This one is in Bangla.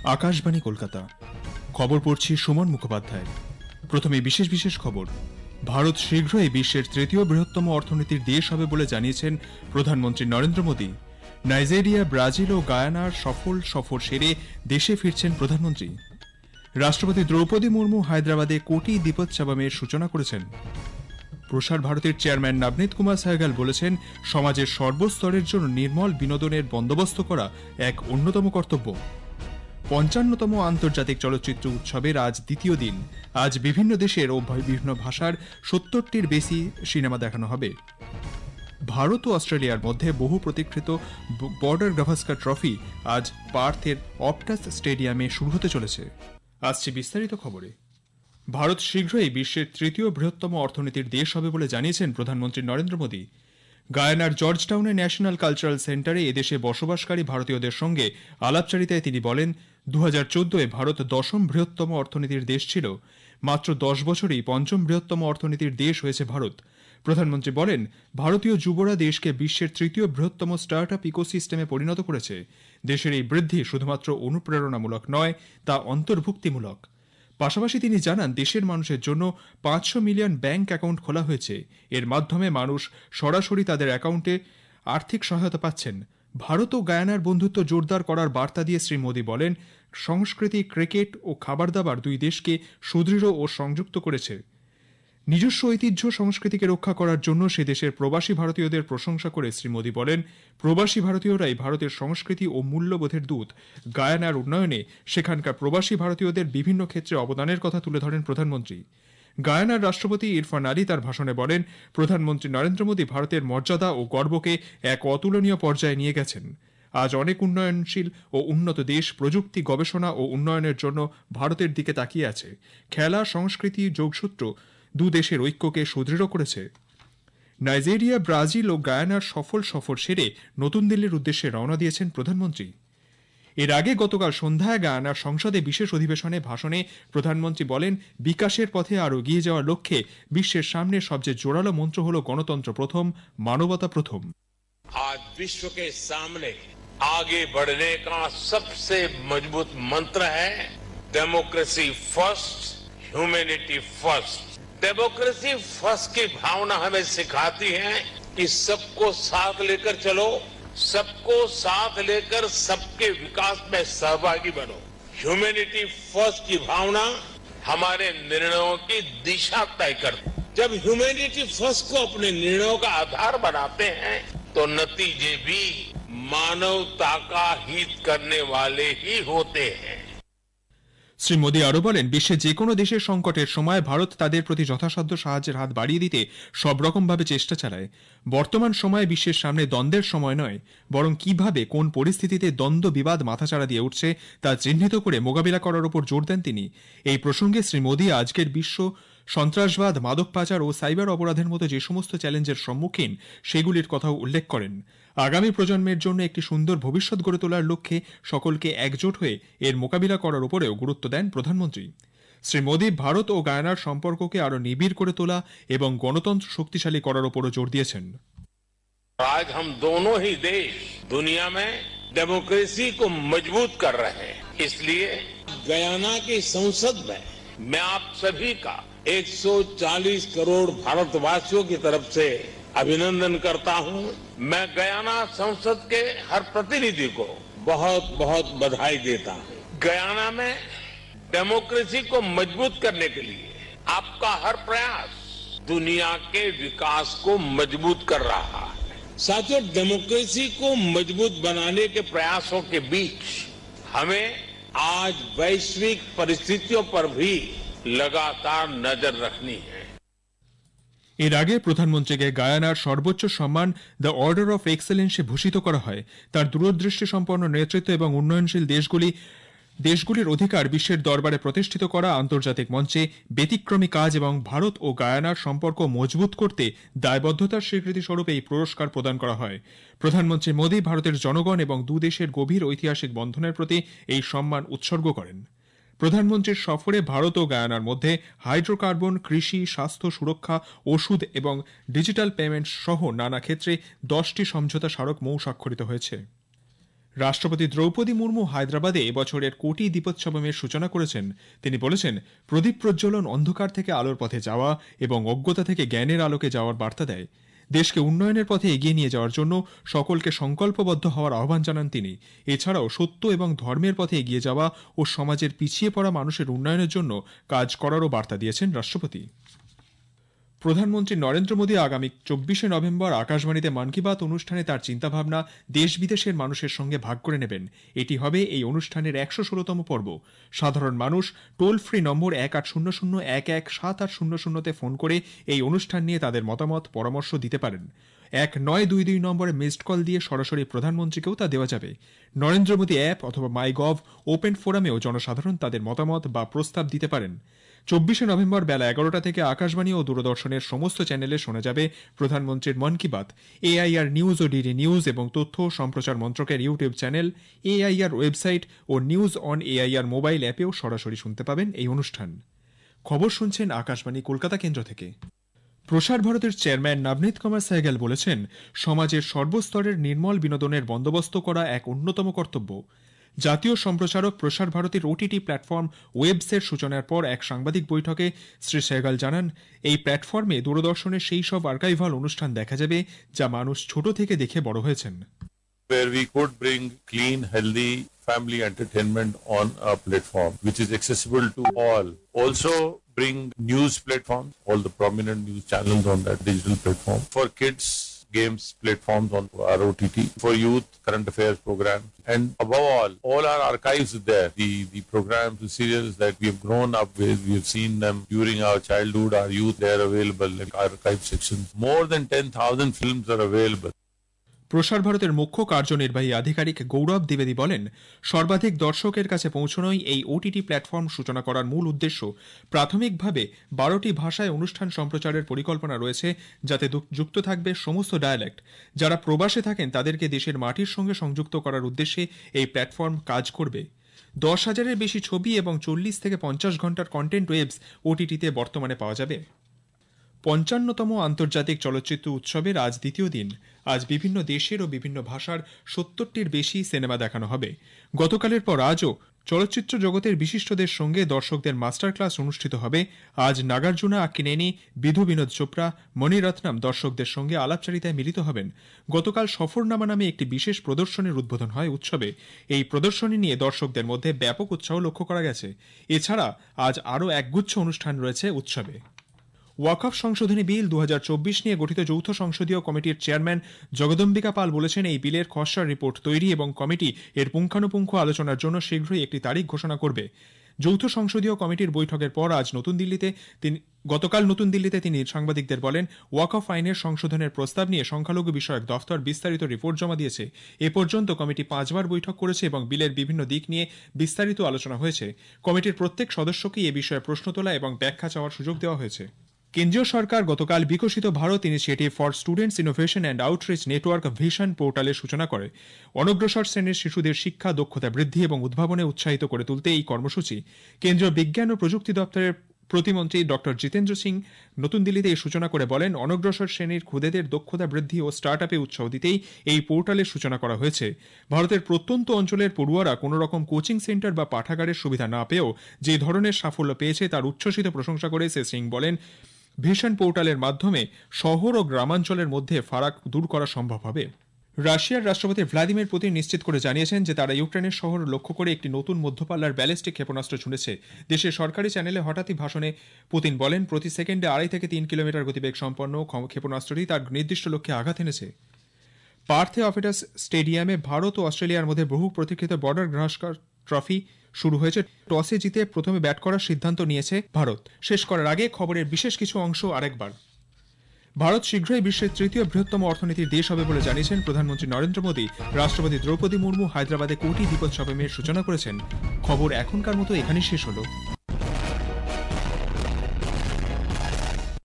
আকাশবাণী কলকাতা। খবর পড়ছি সুমন মুখোপাধ্যায়। প্রথমে বিশেষ বিশেষ খবর। ভারত শীঘ্রই বিশ্বের তৃতীয় বৃহত্তম অর্থনীতির দেশ হবে বলে জানিয়েছেন প্রধানমন্ত্রী নরেন্দ্র মোদী। নাইজেরিয়া, ব্রাজিল ও গায়ানার সফর সেরে দেশে ফিরছেন প্রধানমন্ত্রী। রাষ্ট্রপতি দ্রৌপদী মুর্মু হায়দ্রাবাদে কোটি দীপোৎসবমের সূচনা করেছেন। প্রসার ভারতের চেয়ারম্যান নবনীত কুমার সাহগাল বলেছেন, সমাজের সর্বস্তরের জন্য নির্মল বিনোদনের বন্দোবস্ত করা এক অন্যতম কর্তব্য। ৫৫তম আন্তর্জাতিক চলচ্চিত্র উৎসবের আজ দ্বিতীয় দিন। আজ বিভিন্ন দেশের ও বিভিন্ন ভাষার ৭০টির বেশি সিনেমা দেখানো হবে। ভারত ও অস্ট্রেলিয়ার মধ্যে বহু প্রতীক্ষিত বর্ডার গাভাস্কার ট্রফি আজ পার্থের অপটাস স্টেডিয়ামে শুরু হতে চলেছে। আসছে বিস্তারিত খবরে। ভারত শীঘ্রই বিশ্বের তৃতীয় বৃহত্তম অর্থনীতির দেশ হবে বলে জানিয়েছেন প্রধানমন্ত্রী নরেন্দ্র মোদী। গায়ানার জর্জটাউনে ন্যাশনাল কালচারাল সেন্টারে এদেশে বসবাসকারী ভারতীয়দের সঙ্গে আলাপচারিতায় তিনি বলেন, ২০১৪-এ ভারত ১০ম বৃহত্তম অর্থনীতির দেশ ছিল। মাত্র ১০ বছরেই ৫ম বৃহত্তম অর্থনীতির দেশ হয়েছে ভারত। প্রধানমন্ত্রী বলেন, ভারতীয় যুবরা দেশকে বিশ্বের তৃতীয় বৃহত্তম স্টার্ট আপ ইকোসিস্টেমে পরিণত করেছে। দেশের এই বৃদ্ধি শুধুমাত্র অনুপ্রেরণামূলক নয়, তা অন্তর্ভুক্তিমূলক। পাশাপাশি তিনি জানান, দেশের মানুষের জন্য ৫০০ মিলিয়ন ব্যাংক অ্যাকাউন্ট খোলা হয়েছে। এর মাধ্যমে মানুষ সরাসরি তাদের অ্যাকাউন্টে আর্থিক সহায়তা পাচ্ছেন। ভারত ও গায়ানার বন্ধুত্ব জোরদার করার বার্তা দিয়ে শ্রী মোদী বলেন, সংস্কৃতি, ক্রিকেট ও খাবার দাবার দুই দেশকে সুদৃঢ় ও সংযুক্ত করেছে। নিজস্ব ঐতিহ্য সংস্কৃতিকে রক্ষা করার জন্য সে দেশের প্রবাসী ভারতীয়দের প্রশংসা করে শ্রী মোদী বলেন, প্রবাসী ভারতীয়রাই ভারতের সংস্কৃতি ও মূল্যবোধের দূত। গায়ানার উন্নয়নে সেখানকার প্রবাসী ভারতীয়দের বিভিন্ন ক্ষেত্রে অবদানের কথা তুলে ধরেন প্রধানমন্ত্রী। গায়ানার রাষ্ট্রপতি ইরফান আলী তার ভাষণে বলেন, প্রধানমন্ত্রী নরেন্দ্র মোদী ভারতের মর্যাদা ও গর্বকে এক অতুলনীয় পর্যায়ে নিয়ে গেছেন। আজ অনেক উন্নয়নশীল ও উন্নত দেশ প্রযুক্তি, গবেষণা ও উন্নয়নের জন্য ভারতের দিকে তাকিয়ে আছে। খেলা, সংস্কৃতি, যোগসূত্র দু দেশের ঐক্যকে সুদৃঢ় করেছে। নাইজেরিয়া, ব্রাজিল ও গায়ানার সফর সেরে নতুন দিল্লির উদ্দেশ্যে রওনা দিয়েছেন প্রধানমন্ত্রী। এর আগে গতকাল সন্ধ্যায় গায়ানার সংসদে বিশেষ অধিবেশনে ভাষণে প্রধানমন্ত্রী বলেন, বিকাশের পথে আরও এগিয়ে যাওয়ার লক্ষ্যে বিশ্বের সামনে সবচেয়ে জোরালো মন্ত্র হল গণতন্ত্র প্রথম, মানবতা প্রথম। আজ विश्व के सामने आगे बढ़ने का सबसे मजबूत मंत्र है democracy first, humanity first. Democracy first की भावना हमें सिखाती है कि सबको साथ लेकर चलो, सबको साथ लेकर सबके विकास में सहभागी बनो। ह्यूमैनिटी फर्स्ट की भावना हमारे निर्णयों की दिशा तय करती है। जब ह्यूमैनिटी फर्स्ट को अपने निर्णयों का आधार बनाते हैं तो नतीजे भी मानवता का हित करने वाले ही होते हैं। শ্রী মোদী আরও বলেন, বিশ্বে যে কোনো দেশের সংকটের সময় ভারত তাদের প্রতি যথাসাধ্য সাহায্যের হাত বাড়িয়ে দিতে সব রকমভাবে চেষ্টা চালায়। বর্তমান সময়ে বিশ্বের সামনে দ্বন্দ্বের সময় নয়, বরং কিভাবে কোন পরিস্থিতিতে দ্বন্দ্ব বিবাদ মাথাচাড়া দিয়ে উঠছে তা চিহ্নিত করে মোকাবিলা করার উপর জোর দেন তিনি। এই প্রসঙ্গে শ্রী মোদী আজকের বিশ্ব সন্ত্রাসবাদ, মাদক পাচার ও সাইবার অপরাধের মতো যে সমস্ত চ্যালেঞ্জের সম্মুখীন সেগুলির কথাও উল্লেখ করেন। আগামী প্রজন্মের জন্য একটি সুন্দর ভবিষ্যৎ গড়ে তোলার লক্ষ্যে সকলকে একজোট হয়ে এর মোকাবিলা করার উপরেও গুরুত্ব দেন প্রধানমন্ত্রী। শ্রী মোদী ভারত ও গায়ানার সম্পর্ককে আরও নিবিড় করে তোলা এবং গণতন্ত্র শক্তিশালী করার উপরও জোর দিয়েছেন। आज हम दोनों ही देश दुनिया में डेमोक्रेसी को मजबूत कर रहे हैं। इसलिए गयाना की संसद में मैं आप सभी का 140 करोड़ भारतवासियों की तरफ से अभिनंदन करता हूं। मैं गयाना संसद के हर प्रतिनिधि को बहुत बहुत बधाई देता हूं। गयाना में डेमोक्रेसी को मजबूत करने के लिए आपका हर प्रयास दुनिया के विकास को मजबूत कर रहा है। साथियों, डेमोक्रेसी को मजबूत बनाने के प्रयासों के बीच हमें आज वैश्विक परिस्थितियों पर भी लगातार नजर रखनी है। এর আগে প্রধানমন্ত্রীকে গায়ানার সর্বোচ্চ সম্মান দ্য অর্ডার অফ এক্সেলেন্সে ভূষিত করা হয়। তার দূরদৃষ্টি সম্পন্ন নেতৃত্ব এবং উন্নয়নশীল দেশগুলির অধিকার বিশ্বের দরবারে প্রতিষ্ঠিত করা, আন্তর্জাতিক মঞ্চে ব্যতিক্রমী কাজ এবং ভারত ও গায়ানার সম্পর্ক মজবুত করতে দায়বদ্ধতার স্বীকৃতি স্বরূপ এই পুরস্কার প্রদান করা হয়। প্রধানমন্ত্রী মোদী ভারতের জনগণ এবং দু দেশের গভীর ঐতিহাসিক বন্ধনের প্রতি এই সম্মান উৎসর্গ করেন। প্রধানমন্ত্রীর সফরে ভারত ও গায়ানার মধ্যে হাইড্রোকার্বন, কৃষি, স্বাস্থ্য, সুরক্ষা, ওষুধ এবং ডিজিটাল পেমেন্ট সহ নানা ক্ষেত্রে 10টি সমঝোতা স্মারক মৌ স্বাক্ষরিত হয়েছে। রাষ্ট্রপতি দ্রৌপদী মুর্মু হায়দ্রাবাদে এবছরের কোটি দীপোৎসবের সূচনা করেছেন। তিনি বলেছেন, প্রদীপ প্রজ্বলন অন্ধকার থেকে আলোর পথে যাওয়া এবং অজ্ঞতা থেকে জ্ঞানের আলোকে যাওয়ার বার্তা দেয়। দেশকে উন্নয়নের পথে এগিয়ে নিয়ে যাওয়ার জন্য সকলকে সংকল্পবদ্ধ হওয়ার আহ্বান জানান তিনি। এছাড়াও সত্য এবং ধর্মের পথে এগিয়ে যাওয়া ও সমাজের পিছিয়ে পড়া মানুষের উন্নয়নের জন্য কাজ করারও বার্তা দিয়েছেন রাষ্ট্রপতি। প্রধানমন্ত্রী নরেন্দ্র মোদী আগামী 24শে নভেম্বর আকাশবাণীতে মন কি বাত অনুষ্ঠানে তার চিন্তাভাবনা দেশ বিদেশের মানুষের সঙ্গে ভাগ করে নেবেন। এটি হবে এই অনুষ্ঠানের 116তম পর্ব। সাধারণ মানুষ টোল ফ্রি নম্বর 1800117800 ফোন করে এই অনুষ্ঠান নিয়ে তাদের মতামত পরামর্শ দিতে পারেন। 1922 নম্বরে মিসড কল দিয়ে সরাসরি প্রধানমন্ত্রীকেও তা দেওয়া যাবে। নরেন্দ্র মোদী অ্যাপ অথবা মাই গভ ওপেন ফোরামেও জনসাধারণ তাদের মতামত বা প্রস্তাব দিতে পারেন। 24শে নভেম্বর বেলা 11টা থেকে আকাশবাণী ও দূরদর্শনের সমস্ত চ্যানেলে শোনা যাবে প্রধানমন্ত্রীর মন কি বাত। এআইআর নিউজ ও ডিডি নিউজ এবং তথ্য সম্প্রচার মন্ত্রকের ইউটিউব চ্যানেল, এআইআর ওয়েবসাইট ও নিউজ অন এআইআর মোবাইল অ্যাপেও সরাসরি শুনতে পাবেন এই অনুষ্ঠান। খবর শুনছেন আকাশবাণী কলকাতা কেন্দ্র থেকে। প্রসার ভারতের চেয়ারম্যান নবনীত কুমার সহগল বলেছেন, সমাজের সর্বস্তরের নির্মল বিনোদনের বন্দোবস্ত করা এক অন্যতম কর্তব্য। জাতীয় সম্প্রচারক প্রসার ভারতীর ওটিটি প্ল্যাটফর্ম ওয়েবসের সূচনার পর এক সাংবাদিক বৈঠকে শ্রী সহগল জানান, এই প্ল্যাটফর্মে দূরদর্শনের সেই সব আর্কাইভাল অনুষ্ঠান দেখা যাবে যা মানুষ ছোট থেকে দেখে বড় হয়েছেন। Where we could bring clean, healthy family entertainment on a platform which is accessible to all. Also bring news platforms, all the prominent news channels on that digital platform. For kids, games platforms on our OTT. For youth, current affairs programs. And above all our archives are there. The programs, the serials that we have grown up with, we have seen them during our childhood, our youth, they are available in archive sections. More than 10,000 films are available. প্রসার ভারতের মুখ্য কার্যনির্বাহী আধিকারিক গৌরব দ্বিবেদী বলেন, সর্বাধিক দর্শকের কাছে পৌঁছানোই এই ওটিটি প্ল্যাটফর্ম সূচনা করার মূল উদ্দেশ্য। প্রাথমিকভাবে 12টি ভাষায় অনুষ্ঠান সম্প্রচারের পরিকল্পনা রয়েছে, যাতে যুক্ত থাকবে সমস্ত ডায়ালেক্ট। যারা প্রবাসে থাকেন তাদেরকে দেশের মাটির সঙ্গে সংযুক্ত করার উদ্দেশ্যে এই প্ল্যাটফর্ম কাজ করবে। 10,000-এর বেশি ছবি এবং 40 থেকে 50 ঘন্টার কন্টেন্ট ওয়েবস ওটিটিতে বর্তমানে পাওয়া যাবে। 55তম আন্তর্জাতিক চলচ্চিত্র উৎসবের আজ দ্বিতীয় দিন। আজ বিভিন্ন দেশের ও বিভিন্ন ভাষার 70টির বেশি সিনেমা দেখানো হবে। গতকালের পর আজও চলচ্চিত্র জগতের বিশিষ্টদের সঙ্গে দর্শকদের মাস্টার ক্লাস অনুষ্ঠিত হবে। আজ নাগার্জুনা আক্কিনেনি, বিধু বিনোদ চোপড়া, মণিরত্নম দর্শকদের সঙ্গে আলাপচারিতায় মিলিত হবেন। গতকাল সফরনামা নামে একটি বিশেষ প্রদর্শনীর উদ্বোধন হয় উৎসবে। এই প্রদর্শনী নিয়ে দর্শকদের মধ্যে ব্যাপক উৎসাহ লক্ষ্য করা গেছে। এছাড়া আজ আরও একগুচ্ছ অনুষ্ঠান রয়েছে উৎসবে। ওয়াকফ সংশোধনী বিল 2024 নিয়ে গঠিত যৌথ সংসদীয় কমিটির চেয়ারম্যান জগদম্বিকা পাল বলেছেন, এই বিলের খসড়া রিপোর্ট তৈরি এবং কমিটি এর পুঙ্খানুপুঙ্খ আলোচনার জন্য শীঘ্রই একটি তারিখ ঘোষণা করবে। যৌথ সংসদীয় কমিটির বৈঠকের পর গতকাল নতুন দিল্লিতে তিনি সাংবাদিকদের বলেন, ওয়াকফ আইনের সংশোধনের প্রস্তাব নিয়ে সংখ্যালঘু বিষয়ক দফতর বিস্তারিত রিপোর্ট জমা দিয়েছে। এ পর্যন্ত কমিটি 5 বার বৈঠক করেছে এবং বিলের বিভিন্ন দিক নিয়ে বিস্তারিত আলোচনা হয়েছে। কমিটির প্রত্যেক সদস্যকেই এ বিষয়ে প্রশ্ন তোলা এবং ব্যাখ্যা চাওয়ার সুযোগ দেওয়া হয়েছে। কেন্দ্রীয় সরকার গতকাল Viksit Bharat initiative for students innovation and outreach network vision পোর্টালের সূচনা করে। অনগ্রসর শ্রেণীর শিশুদের শিক্ষা, দক্ষতা বৃদ্ধি এবং উদ্ভাবনে উৎসাহিত করে তুলতে এই কর্মসূচি। কেন্দ্রীয় বিজ্ঞান ও প্রযুক্তি দপ্তরের প্রতিমন্ত্রী ডক্টর জিতেন্দ্র সিং নতুন দিল্লিতে এই সূচনা করে বলেন, অনগ্রসর শ্রেণীর খুদেদের দক্ষতা বৃদ্ধি ও স্টার্ট আপে উৎসাহ দিতেই এই পোর্টালের সূচনা করা হয়েছে। ভারতের প্রত্যন্ত অঞ্চলের পড়ুয়ারা কোনো রকম কোচিং সেন্টার বা পাঠাগারের সুবিধা না পেয়েও যে ধরনের সাফল্য পেয়েছে তার উচ্ছ্বসিত প্রশংসা করে শ্রী সিং বলেন, ভিশন পোর্টালের মাধ্যমে শহর ও গ্রামাঞ্চলের মধ্যে ফারাক দূর করা সম্ভব হবে। রাশিয়ার রাষ্ট্রপতি ভ্লাদিমির পুতিন নিশ্চিত করে জানিয়েছেন যে তারা ইউক্রেনের শহর লক্ষ্য করে একটি নতুন মধ্যপাল্লার ব্যালিস্টিক ক্ষেপণাস্ত্র ছুঁড়েছে। দেশের সরকারি চ্যানেলে হঠাৎই ভাষণে পুতিন বলেন, প্রতি সেকেন্ডে 2.5 থেকে 3 কিলোমিটার গতিবেগ সম্পন্ন ক্ষেপণাস্ত্রটি তার নির্দিষ্ট লক্ষ্যে আঘাত এনেছে। পার্থে অফিটাস স্টেডিয়ামে ভারত ও অস্ট্রেলিয়ার মধ্যে বহু প্রতীক্ষিত বর্ডার গাভাস্কার ট্রফি শুরু হয়েছে। টসে জিতে প্রথমে ব্যাট করার সিদ্ধান্ত নিয়েছে ভারত। শেষ করার আগে খবরের বিশেষ কিছু অংশ আরেকবার। ভারত শীঘ্রই বিশ্বের 3য় বৃহত্তম অর্থনীতির দেশ হবে বলে জানিয়েছেন প্রধানমন্ত্রী নরেন্দ্র মোদী। রাষ্ট্রপতি দ্রৌপদী মুর্মু হায়দ্রাবাদে কোটি দীপোৎসবের সূচনা করেছেন। খবর এখনকার মতো এখানেই শেষ হলো।